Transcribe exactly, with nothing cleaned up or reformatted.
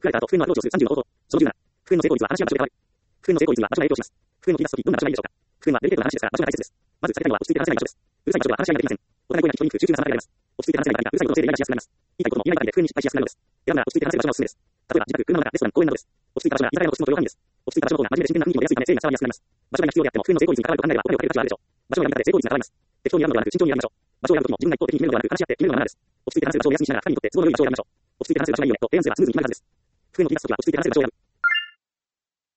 振られた後、普遍のアプローチをするさんじゅうの方法。そのじゅうなな。普遍の成功率は話し合う場所で選ばれる。普遍の成功率には場所が影響します。普遍を切り出すとき、どんな場所がいいでしょうか。普遍はデリケートな話ですが、場所が大切です。まずされたいのは落ち着いて話せない場所です。うるさい場所では話し合いができません。お互い声が聞こえにくく、集中が妨げられます。落ち着いて話せない場合が、うるさいことのせいでイライラしやすくなります。言いたいことも言えない場合で普遍に失敗しやすくなるのです。選ぶなら落ち着いて話せる場所がおすすめです。例えば、自宅、車の中、レストラン、公園などです。落ち着いた場所が居酒屋など質の許容範囲です。落ち着いた場所の方が真面目で真剣な雰囲気も出やすいため、整理が伝わりやすくなります。場所が今必要であっても、普遍の成功率に関わると考えれば、声をかける価値はあるでしょう。場所を選ぶ中で成功率が下がります。適当に選ぶのではなく、慎重に選びましょう。場所を選ぶときも自分が一方的に決めるのではなく、話し合って決めるのがマナーです。落ち着いて話せる場所を目安にしながら、二人にとって都合の良い場所を選びましょう。落ち着いて話せる場所がいいよねと提案すれば続くに決まるはずです。普遍を切り出すときは落ち着いて話せる場所を選ぶ。